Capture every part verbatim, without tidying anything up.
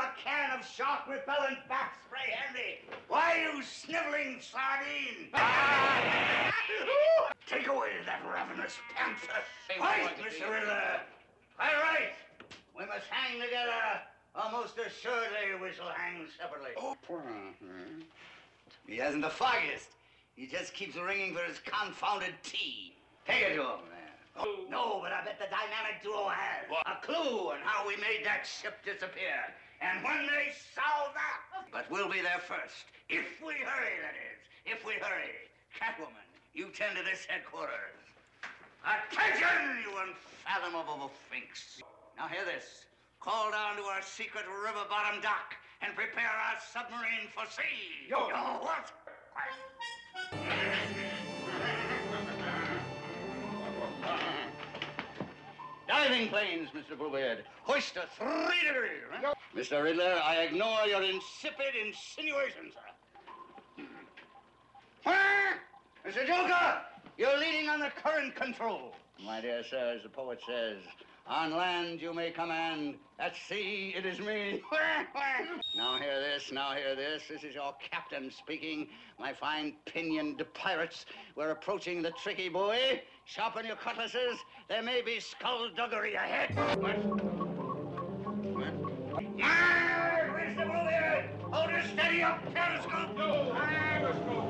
a can of shark repellent bat spray handy. Why, you sniveling sardine? Take away that ravenous panther. Right, Mister Riddler. All right. We must hang together, or most assuredly we shall hang separately. Oh. He hasn't the foggiest. He just keeps ringing for his confounded tea. Take it to him, man. Oh. No, but I bet the dynamic duo has what? A clue on how we made that ship disappear. And when they solve that, but we'll be there first. If we hurry, that is. If we hurry. Catwoman, you tend to this headquarters. Attention, you unfathomable sphinx. Now hear this. Call down to our secret river bottom dock and prepare our submarine for sea. Yo, Yo what? Diving planes, Mister Bluebeard. Hoist to three degrees. Right? Mister Riddler, I ignore your insipid insinuations, sir. Huh? Mister Joker, you're leading on the current control. My dear sir, as the poet says, on land you may command, at sea it is me. Now hear this, now hear this. This is your captain speaking. My fine pinioned pirates, we're approaching the tricky buoy. Sharpen your cutlasses. There may be skullduggery ahead. What? What? Ah, where's the Bluebeard? Hold her steady up, periscope. No, periscope.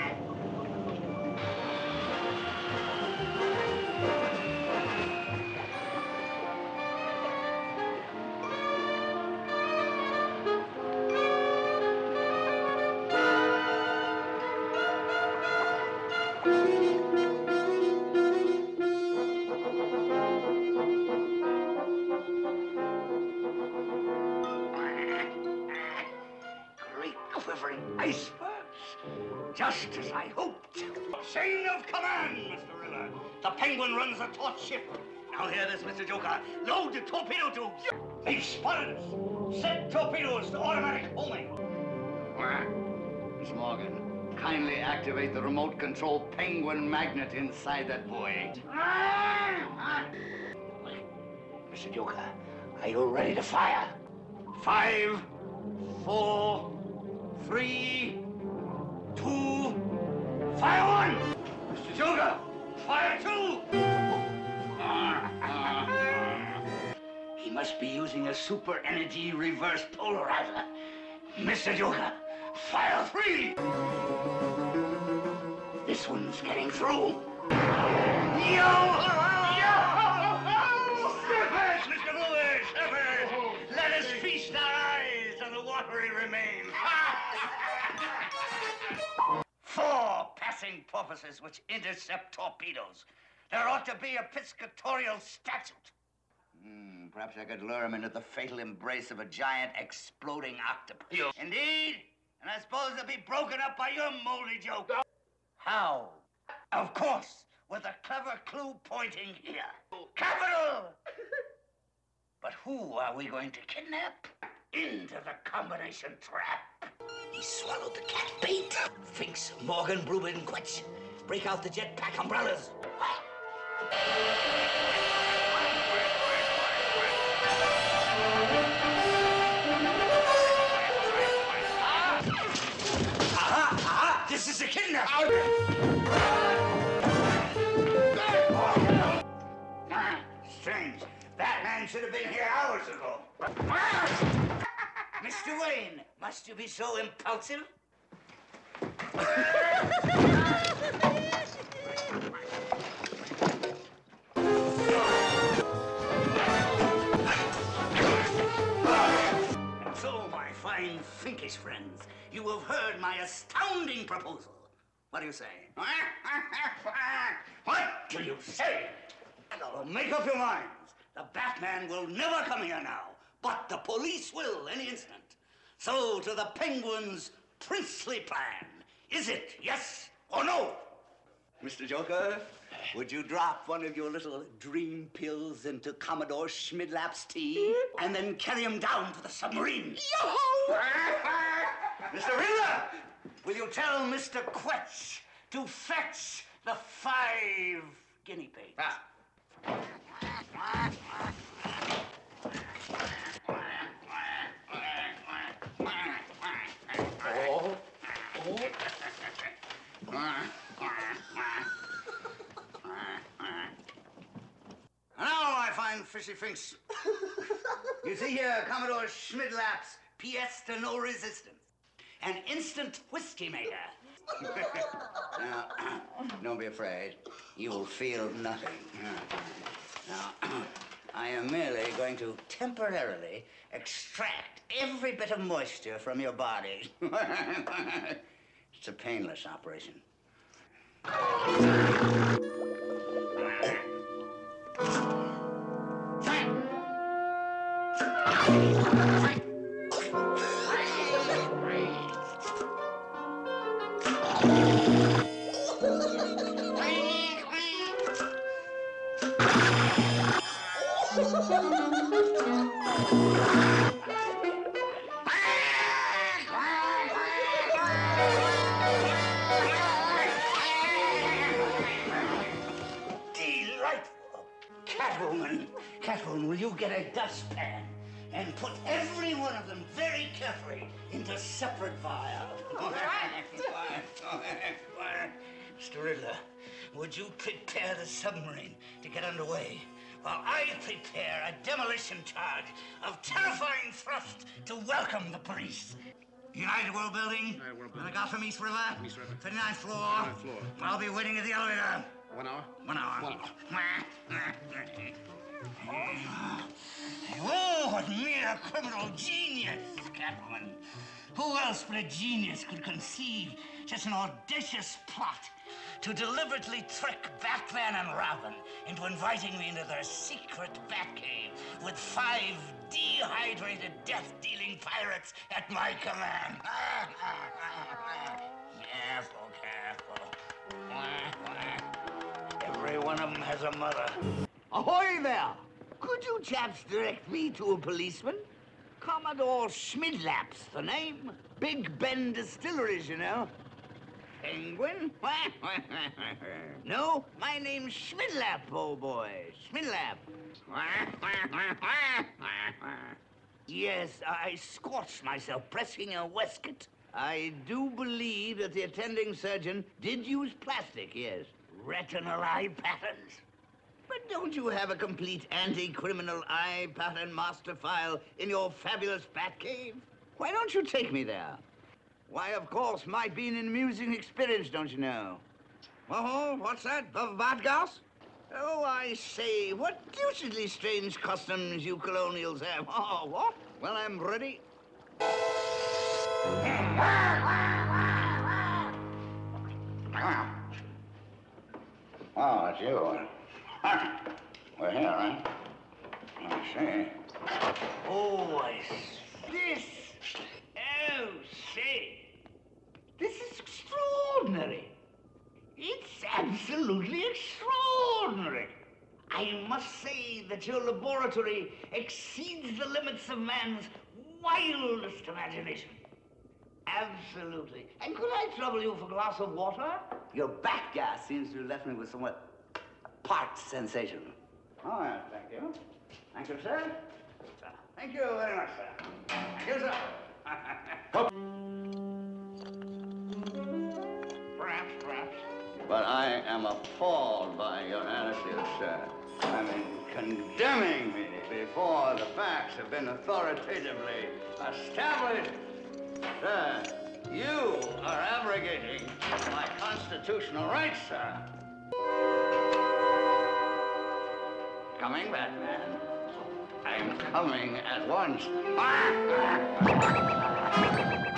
Just as I hoped. Chain of command, Mister Riddler. The Penguin runs the torch ship. Now hear this, Mister Joker. Load the torpedo tubes. They've spotted us. Set torpedoes to automatic homing. Miss Morgan, kindly activate the remote control Penguin magnet inside that buoy. Mister Joker, are you ready to fire? Five, four, three, two, fire one! Mister Joker, fire two! He must be using a super energy reverse polarizer. Mister Joker, fire three! This one's getting through. Yo! Yo! Surface, Mister Bluebeard, surface! Let us feast our eyes on the watery remains. Four passing porpoises which intercept torpedoes. There ought to be a piscatorial statute. Hmm, perhaps I could lure him into the fatal embrace of a giant exploding octopus. Yes. Indeed, and I suppose they'll be broken up by your moldy joke. How? Of course, with a clever clue pointing here. Capital! But who are we going to kidnap? Into the combination trap. He swallowed the cat bait. Finks, Morgan, Bluebeard, and Quetch. Break out the jetpack umbrellas. Aha! Aha! This is a kidnap! Ah, strange. Batman should have been here hours ago. Mister Wayne, must you be so impulsive? So, my fine Finkish friends, you have heard my astounding proposal. What do you say? What do you say? Well, make up your minds. The Batman will never come here now, but the police will any instant. So, to the Penguin's princely plan. Is it yes or no? Mister Joker, would you drop one of your little dream pills into Commodore Schmidlap's tea and then carry him down to the submarine? Yo-ho! Mister Riddler, will you tell Mister Quetch to fetch the five guinea pigs? Ah. fishy finks. You see here, Commodore Schmidlap's pièce de no resistance. An instant whiskey maker. Now, don't be afraid. You'll feel nothing. Now, I am merely going to temporarily extract every bit of moisture from your body. It's a painless operation. Delightful. Catwoman, Catwoman, will you get a dustpan and put every one of them very carefully into separate vials? Mister Riddler, would you prepare the submarine to get underway while I prepare a demolition charge of terrifying thrust to welcome the police? United World Building, United World Building. and I got from East River, East River. fifty-ninth floor. fifty-ninth floor. I'll be waiting at the elevator. One hour? One hour. One hour. Oh, what mere criminal genius, Catwoman. Who else but a genius could conceive such an audacious plot to deliberately trick Batman and Robin into inviting me into their secret Batcave with five dehydrated, death-dealing pirates at my command? Careful, careful. Every one of them has a mother. Ahoy there! Could you chaps direct me to a policeman? Commodore Schmidlap's the name. Big Ben Distilleries, you know. Penguin? No, my name's Schmidlap, old boy. Schmidlap. Yes, I scorched myself pressing a waistcoat. I do believe that the attending surgeon did use plastic, yes. Retinal eye patterns. But don't you have a complete anti-criminal eye pattern master file in your fabulous Batcave? Why don't you take me there? Why, of course, might be an amusing experience, don't you know? Oh, what's that? Badgas? Oh, I say, what deucedly strange customs you colonials have. Oh, what? Well, I'm ready. Oh, it's you. We're here, right? I see. Oh, I see. This. Oh, say. This is extraordinary. It's absolutely extraordinary. I must say that your laboratory exceeds the limits of man's wildest imagination. Absolutely. And could I trouble you for a glass of water? Your back gas seems to have left me with somewhat part sensation. Oh, yes, thank you. Thank you, sir. Thank you very much, sir. Thank you, sir. Perhaps, perhaps. But I am appalled by your attitude, sir. I mean, condemning me before the facts have been authoritatively established. Sir, you are abrogating my constitutional rights, sir. Coming, Batman. I'm coming at once.